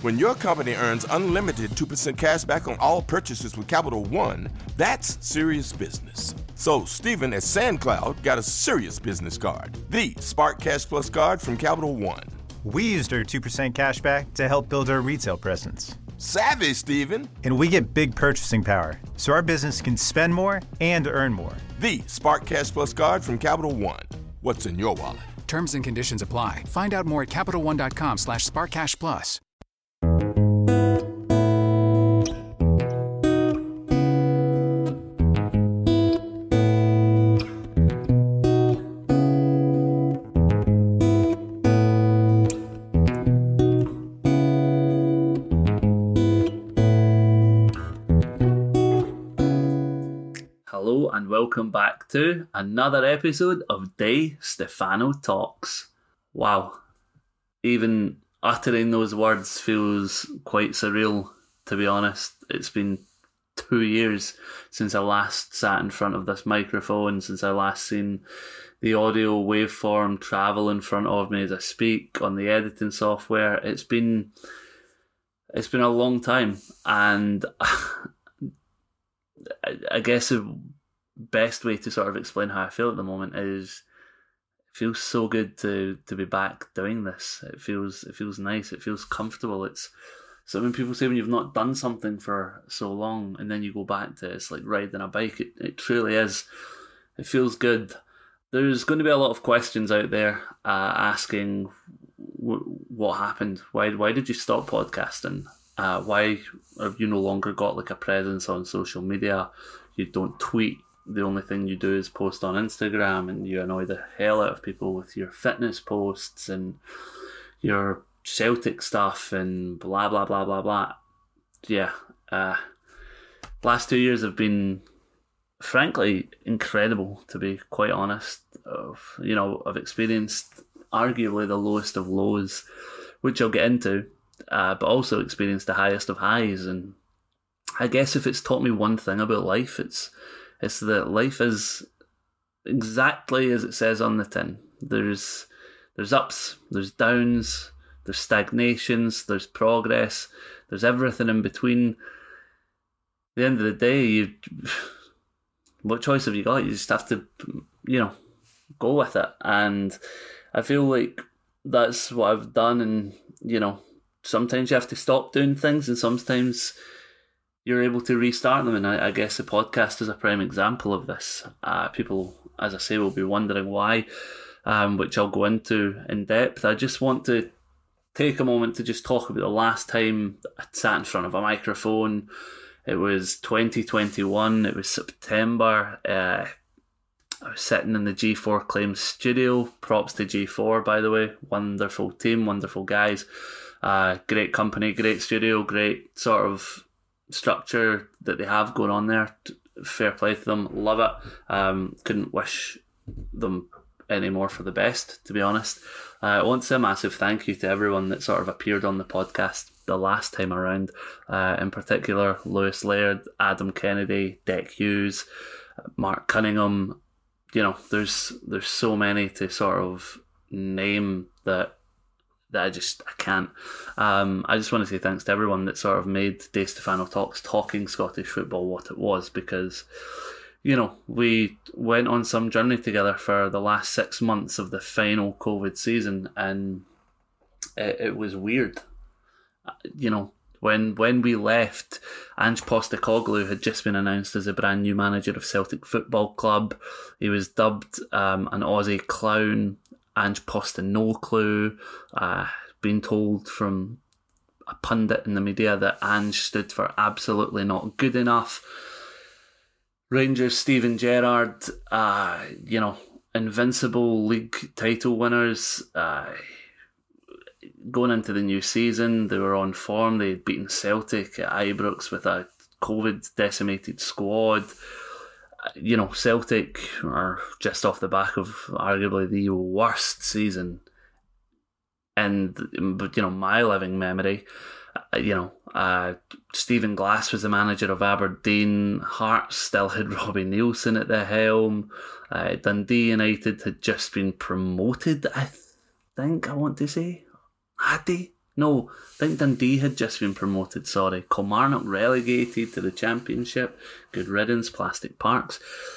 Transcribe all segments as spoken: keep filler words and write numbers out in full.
When your company earns unlimited two percent cash back on all purchases with Capital One, that's serious business. So Stephen at SandCloud got a serious business card, the Spark Cash Plus card from Capital One. We used our two percent cash back to help build our retail presence. Savvy, Stephen. And we get big purchasing power, so our business can spend more and earn more. The Spark Cash Plus card from Capital One. What's in your wallet? Terms and conditions apply. Find out more at CapitalOne.com slash SparkCashPlus. Hello and welcome back to another episode of Di Stefano Talks. Wow, even uttering those words feels quite surreal, to be honest. It's been two years since I last sat in front of this microphone, since I last seen the audio waveform travel in front of me as I speak on the editing software. It's been, it's been a long time, and I guess the best way to sort of explain how I feel at the moment is it feels so good to to be back doing this. It feels it feels nice. It feels comfortable. It's so when people say when you've not done something for so long and then you go back to it, it's like riding a bike. It, it truly is. It feels good. There's going to be a lot of questions out there uh, asking w- what happened. Why why did you stop podcasting? Uh, why have you no longer got like a presence on social media? You don't tweet. The only thing you do is post on Instagram, and you annoy the hell out of people with your fitness posts and your Celtic stuff and blah, blah, blah, blah, blah. Yeah. Uh, last two years have been, frankly, incredible, to be quite honest. Of, you know, I've experienced arguably the lowest of lows, which I'll get into. Uh, but also experienced the highest of highs, and I guess if it's taught me one thing about life, it's it's that life is exactly as it says on the tin. There's there's ups, there's downs, there's stagnations, there's progress, there's everything in between. At the end of the day, you what choice have you got? You just have to, you know, go with it, and I feel like that's what I've done, and you know. Sometimes you have to stop doing things, and sometimes you're able to restart them. And I, I guess the podcast is a prime example of this. Uh, people, as I say, will be wondering why, um, which I'll go into in depth. I just want to take a moment to just talk about the last time I sat in front of a microphone. It was twenty twenty-one. It was September. Uh, I was sitting in the G four Claims studio. Props to G four, by the way. Wonderful team, wonderful guys. Uh, great company, great studio, great sort of structure that they have going on there. Fair play to them, love it. Um, couldn't wish them any more for the best, to be honest. Uh, I want to say a massive thank you to everyone that sort of appeared on the podcast the last time around. Uh, in particular, Lewis Laird, Adam Kennedy, Deck Hughes, Mark Cunningham. You know, there's there's so many to sort of name that. that I just, I can't. Um, I just want to say thanks to everyone that sort of made Di Stefano Talks talking Scottish football what it was, because, you know, we went on some journey together for the last six months of the final COVID season, and it, it was weird. You know, when when we left, Ange Postecoglou had just been announced as a brand new manager of Celtic Football Club. He was dubbed um, an Aussie clown. Ange Posta no clue, uh, being told from a pundit in the media that Ange stood for absolutely not good enough. Rangers Steven Gerrard, uh, you know, invincible league title winners, uh, going into the new season, they were on form. They had beaten Celtic at Ibrox with a COVID decimated squad. You know, Celtic are just off the back of arguably the worst season in, you know, my living memory. You know, uh, Stephen Glass was the manager of Aberdeen. Hearts still had Robbie Nielsen at the helm. Uh, Dundee United had just been promoted, I think, I want to say. Had they? No, I think Dundee had just been promoted, sorry. Kilmarnock relegated to the Championship. Good riddance, Plastic Parks.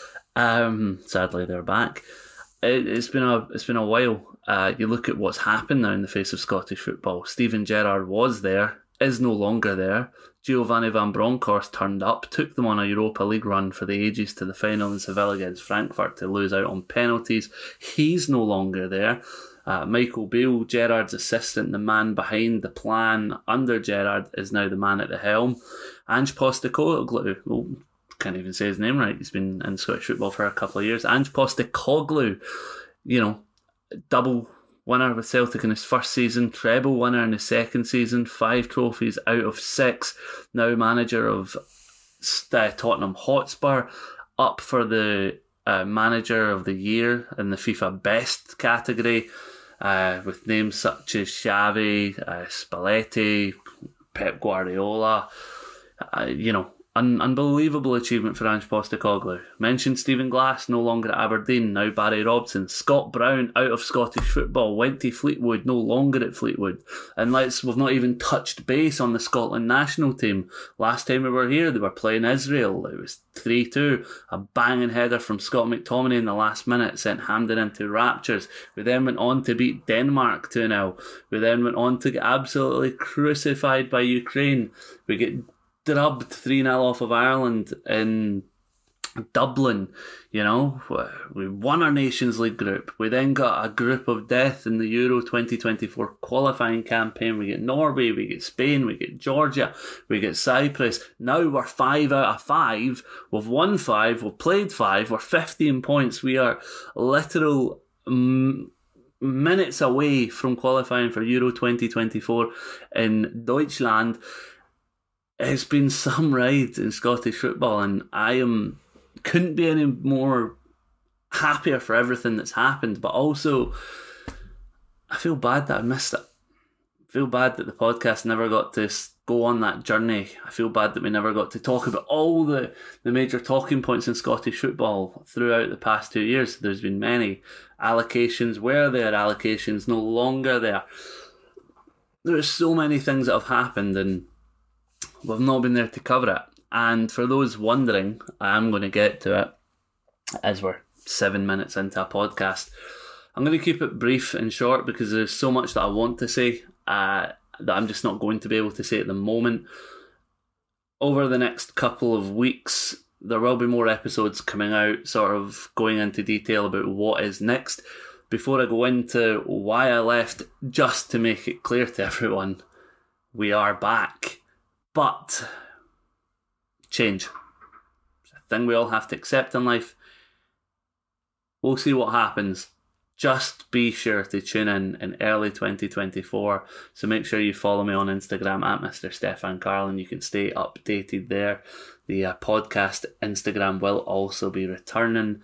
Um, sadly, they're back. It, it's been a it's been a while. Uh, you look at what's happened now in the face of Scottish football. Steven Gerrard was there, is no longer there. Giovanni Van Bronckhorst turned up, took them on a Europa League run for the ages to the final in Seville against Frankfurt to lose out on penalties. He's no longer there. Uh, Michael Beale, Gerrard's assistant, the man behind the plan under Gerrard, is now the man at the helm. Ange Postecoglou, well, can't even say his name right, he's been in Scottish football for a couple of years. Ange Postecoglou, you know, double winner with Celtic in his first season, treble winner in his second season, five trophies out of six, now manager of uh, Tottenham Hotspur, up for the uh, manager of the year in the FIFA best category. Uh, with names such as Xavi, uh, Spalletti, Pep Guardiola, uh, you know, un- unbelievable achievement for Ange Postecoglou. Mentioned Stephen Glass, no longer at Aberdeen, now Barry Robson. Scott Brown, out of Scottish football, went to Fleetwood, no longer at Fleetwood. And let's, we've not even touched base on the Scotland national team. Last time we were here, they were playing Israel. It was three two. A banging header from Scott McTominay in the last minute sent Hampden into raptures. We then went on to beat Denmark two nil. We then went on to get absolutely crucified by Ukraine. We get drubbed three nil off of Ireland in Dublin. You know, we won our Nations League group. We then got a group of death in the Euro twenty twenty-four qualifying campaign. We get Norway, we get Spain, we get Georgia, we get Cyprus. Now we're five out of five. We've won five, we've played five, we're fifteen points. We are literal mm, minutes away from qualifying for Euro twenty twenty-four in Deutschland. It's been some ride in Scottish football, and I am couldn't be any more happier for everything that's happened, but also I feel bad that I missed it. I feel bad that the podcast never got to go on that journey. I feel bad that we never got to talk about all the, the major talking points in Scottish football throughout the past two years. There's been many allocations. Where there allocations no longer there. There's so many things that have happened, and we've not been there to cover it. And for those wondering, I am going to get to it as we're seven minutes into a podcast. I'm going to keep it brief and short because there's so much that I want to say uh, that I'm just not going to be able to say at the moment. Over the next couple of weeks, there will be more episodes coming out, sort of going into detail about what is next. Before I go into why I left, just to make it clear to everyone, we are back. But change. It's a thing we all have to accept in life. We'll see what happens. Just be sure to tune in in early twenty twenty-four. So make sure you follow me on Instagram at Mister Stefan Carlin. You can stay updated there. The uh, podcast Instagram will also be returning.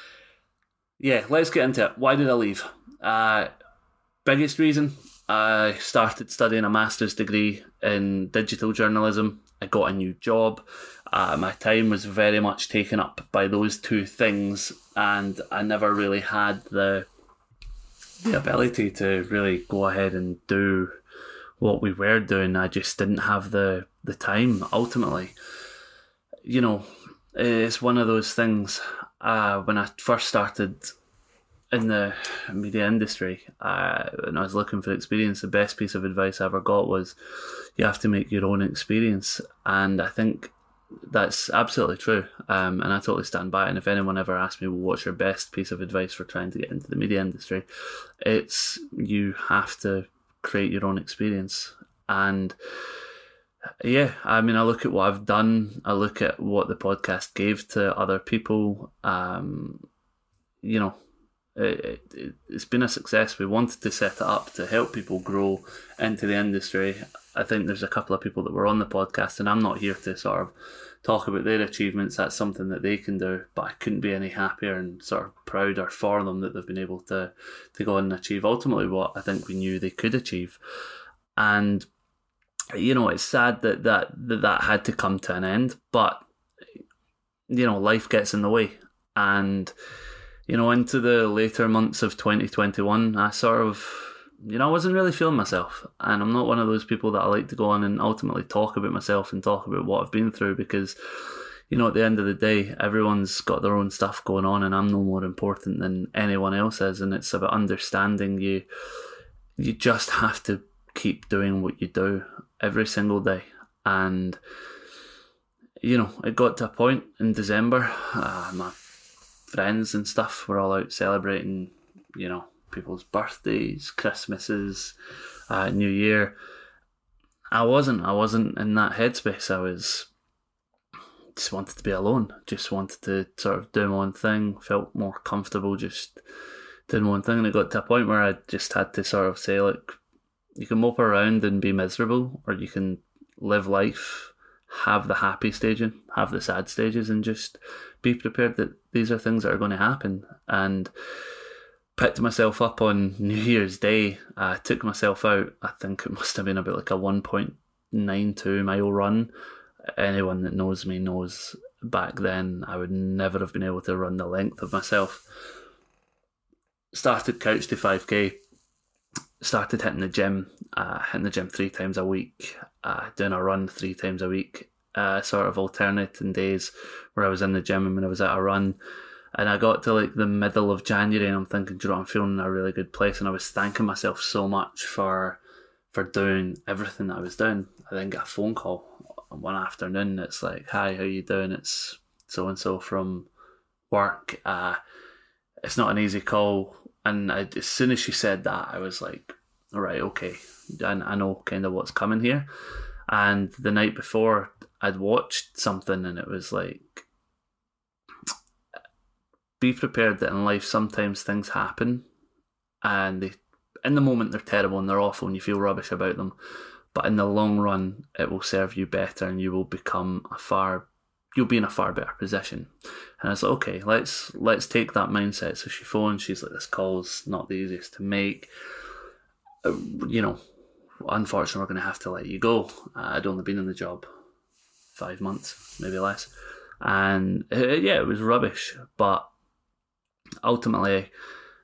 Yeah, let's get into it. Why did I leave? Uh, biggest reason, I started studying a master's degree in digital journalism. I got a new job. Uh, my time was very much taken up by those two things, and I never really had the the ability to really go ahead and do what we were doing. I just didn't have the, the time, ultimately. You know, it's one of those things. Uh, when I first started in the media industry, uh, and I was looking for experience, the best piece of advice I ever got was you have to make your own experience. And I think that's absolutely true. Um, and I totally stand by it. And if anyone ever asks me, well, what's your best piece of advice for trying to get into the media industry? It's you have to create your own experience. And yeah, I mean, I look at what I've done. I look at what the podcast gave to other people. Um, you know, It, it, it's been a success. We wanted to set it up to help people grow into the industry. I think there's a couple of people that were on the podcast, and I'm not here to sort of talk about their achievements. That's something that they can do, but I couldn't be any happier and sort of prouder for them that they've been able to, to go and achieve ultimately what I think we knew they could achieve. And, you know, it's sad that that, that, that had to come to an end, but, you know, life gets in the way. And you know, into the later months of twenty twenty-one, I sort of you know, I wasn't really feeling myself. And I'm not one of those people that I like to go on and ultimately talk about myself and talk about what I've been through, because, you know, at the end of the day, everyone's got their own stuff going on, and I'm no more important than anyone else is. And it's about understanding you. You just have to keep doing what you do every single day. And, you know, it got to a point in December, uh, my friends and stuff were all out celebrating, you know, people's birthdays, Christmases, uh, New Year. I wasn't. I wasn't in that headspace. I was just wanted to be alone. Just wanted to sort of do my own thing. Felt more comfortable just doing my own thing. And it got to a point where I just had to sort of say, look, you can mope around and be miserable, or you can live life, have the happy stages, have the sad stages, and just be prepared that these are things that are going to happen. And picked myself up on New Year's Day. I took myself out. I think it must have been about like a one point nine two mile run. Anyone that knows me knows back then I would never have been able to run the length of myself. Started Couch to five K. Started hitting the gym, uh, hitting the gym three times a week, uh, doing a run three times a week, uh, sort of alternating days where I was in the gym and when I was at a run. And I got to like the middle of January and I'm thinking, do you know what, I'm feeling in a really good place. And I was thanking myself so much for for doing everything that I was doing. I then got a phone call one afternoon. It's like, hi, how you doing? It's so-and-so from work. Uh, it's not an easy call. And I, as soon as she said that, I was like, all right, okay. I, I know kind of what's coming here. And the night before, I'd watched something and it was like, be prepared that in life sometimes things happen and they, in the moment they're terrible and they're awful and you feel rubbish about them, but in the long run it will serve you better and you will become a far you'll be in a far better position. And I was like, okay, let's let's take that mindset. So she phoned, she's like, this call's not the easiest to make, uh, you know, unfortunately we're going to have to let you go. uh, I'd only been in the job five months, maybe less, and uh, yeah, it was rubbish, but ultimately,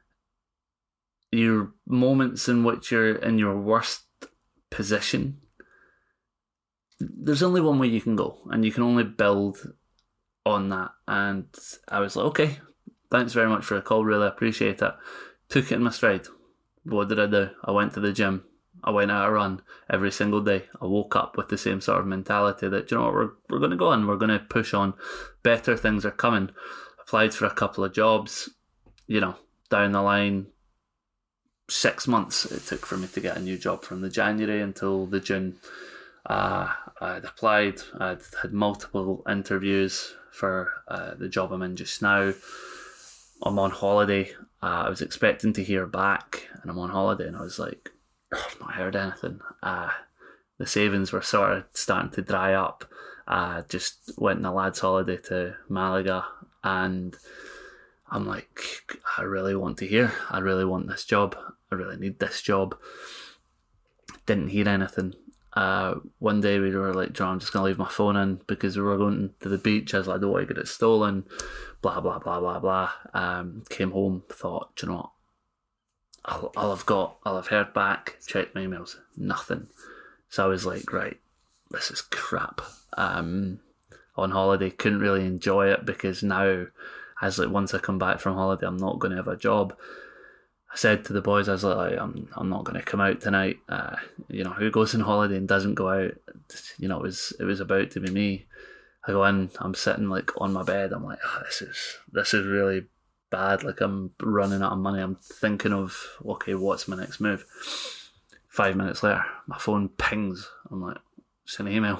your moments in which you're in your worst position, there's only one way you can go, and you can only build on that. And I was like, okay, thanks very much for the call, really appreciate it. Took it in my stride. What did I do? I went to the gym. I went out a run every single day. I woke up with the same sort of mentality that, you know what, we're, we're going to go on, we're going to push on, better things are coming. Applied for a couple of jobs. You know, down the line, six months it took for me to get a new job, from the January until the June. Uh, I'd applied, I'd had multiple interviews for uh, the job I'm in just now. I'm on holiday. Uh, I was expecting to hear back, and I'm on holiday, and I was like, oh, I've not heard anything. Uh, the savings were sort of starting to dry up. I uh, just went on a lad's holiday to Malaga, and I'm like, I really want to hear. I really want this job. I really need this job. Didn't hear anything. Uh, one day we were like, John, I'm just going to leave my phone in because we were going to the beach. I was like, I don't want to get it stolen. Blah, blah, blah, blah, blah. Um, came home, thought, do you know what? I'll, I'll have got, I'll have heard back, checked my emails. Nothing. So I was like, right, this is crap. Um, on holiday, couldn't really enjoy it because now, as like once I come back from holiday, I'm not going to have a job. I said to the boys, I was like, I'm I'm not going to come out tonight. Uh, you know, who goes on holiday and doesn't go out? You know, it was it was about to be me. I go in, I'm sitting like on my bed. I'm like, oh, this is this is really bad. Like I'm running out of money. I'm thinking of, okay, what's my next move? Five minutes later, my phone pings. I'm like, it's an email.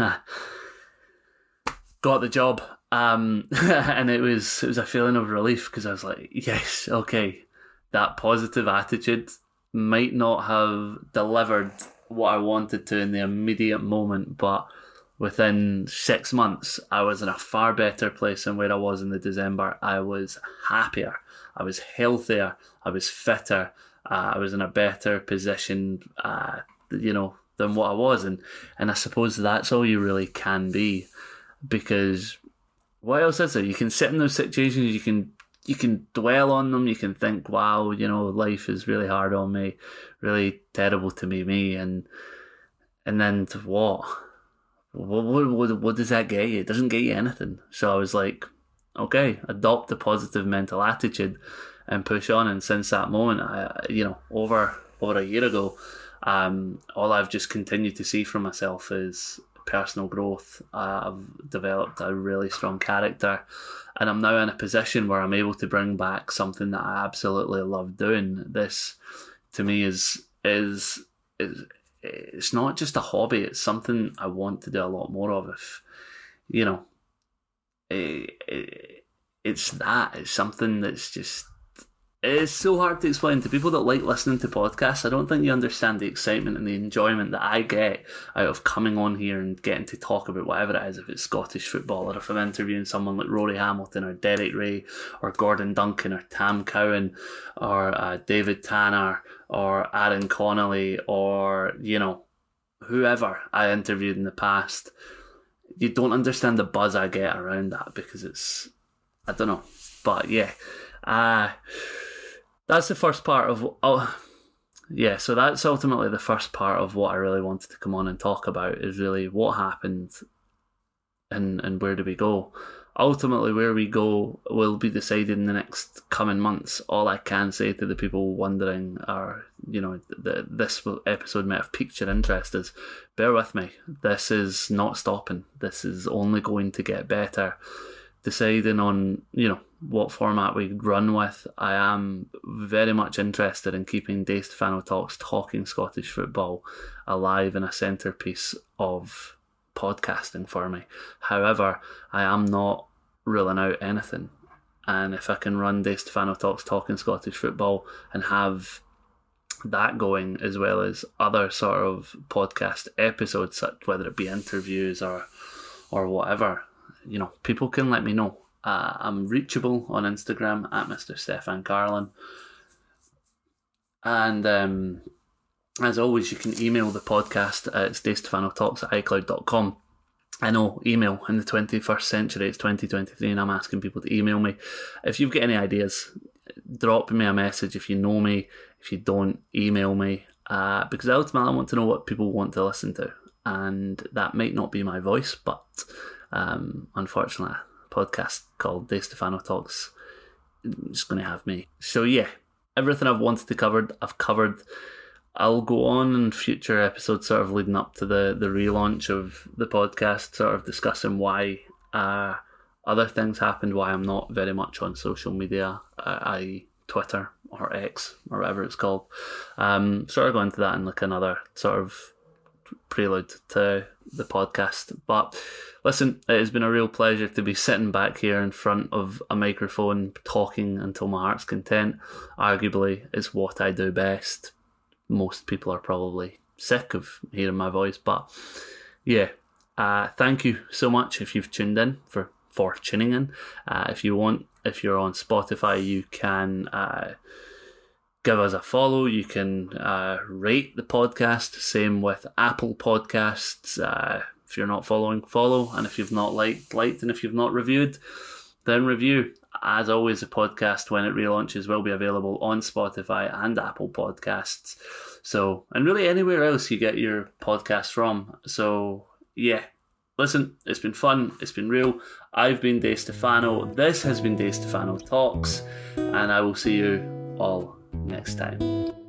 Got the job. Um, and it was it was a feeling of relief because I was like, yes, okay, that positive attitude might not have delivered what I wanted to in the immediate moment, but within six months, I was in a far better place than where I was in the December. I was happier, I was healthier, I was fitter, uh, I was in a better position, uh, you know, than what I was, and and I suppose that's all you really can be, because what else is there? You can sit in those situations, you can you can dwell on them. You can think, wow, you know, life is really hard on me, really terrible to me, me, and and then to what? What, what, what does that get you? It doesn't get you anything. So I was like, okay, adopt a positive mental attitude and push on. And since that moment, I, you know, over over a year ago, um, all I've just continued to see from myself is personal growth. Uh, I've developed a really strong character, and I'm now in a position where I'm able to bring back something that I absolutely love doing. This, to me, is is is. It's not just a hobby, it's something I want to do a lot more of. If, you know, it, it, it's that. It's something that's just, it's so hard to explain to people that like listening to podcasts. I don't think you understand the excitement and the enjoyment that I get out of coming on here and getting to talk about whatever it is, if it's Scottish football, or if I'm interviewing someone like Rory Hamilton or Derek Ray or Gordon Duncan or Tam Cowan or uh, David Tanner or Aaron Connolly, or, you know, whoever I interviewed in the past. You don't understand the buzz I get around that, because it's, I don't know. But yeah, uh, that's the first part of, oh, yeah, so that's ultimately the first part of what I really wanted to come on and talk about, is really what happened and, and where do we go. Ultimately, where we go will be decided in the next coming months. All I can say to the people wondering, or, you know, that this episode might have piqued your interest, is bear with me. This is not stopping. This is only going to get better. Deciding on, you know, what format we run with, I am very much interested in keeping Di Stefano Talks talking Scottish football alive and a centrepiece of podcasting for me. However, I am not ruling out anything, and if I can run Di Stefano Talks talking Scottish football and have that going, as well as other sort of podcast episodes, such whether it be interviews or or whatever, you know, people can let me know. uh, I'm reachable on Instagram at Mister Stefan Carlin, and um as always, you can email the podcast at distefanotalks at icloud dot com. I know, email in the twenty-first century, it's twenty twenty-three, and I'm asking people to email me. If you've got any ideas, drop me a message. If you know me, if you don't, email me. Uh, because ultimately I want to know what people want to listen to. And that might not be my voice, but um, unfortunately, a podcast called Di Stefano Talks is going to have me. So yeah, everything I've wanted to cover, I've covered. I'll go on in future episodes sort of leading up to the, the relaunch of the podcast, sort of discussing why uh, other things happened, why I'm not very much on social media, uh, that is Twitter or X or whatever it's called. Um, sort of go into that in like another sort of prelude to the podcast. But listen, it has been a real pleasure to be sitting back here in front of a microphone talking until my heart's content. Arguably, it's what I do best. Most people are probably sick of hearing my voice, but yeah, uh, thank you so much if you've tuned in for, for tuning in. Uh, if you want, if you're on Spotify, you can uh, give us a follow. You can uh, rate the podcast. Same with Apple Podcasts. Uh, if you're not following, follow. And if you've not liked, liked. And if you've not reviewed, then review. As always, the podcast, when it relaunches, will be available on Spotify and Apple Podcasts. So, and really anywhere else you get your podcast from. So, yeah. Listen, it's been fun. It's been real. I've been Di Stefano. This has been Di Stefano Talks. And I will see you all next time.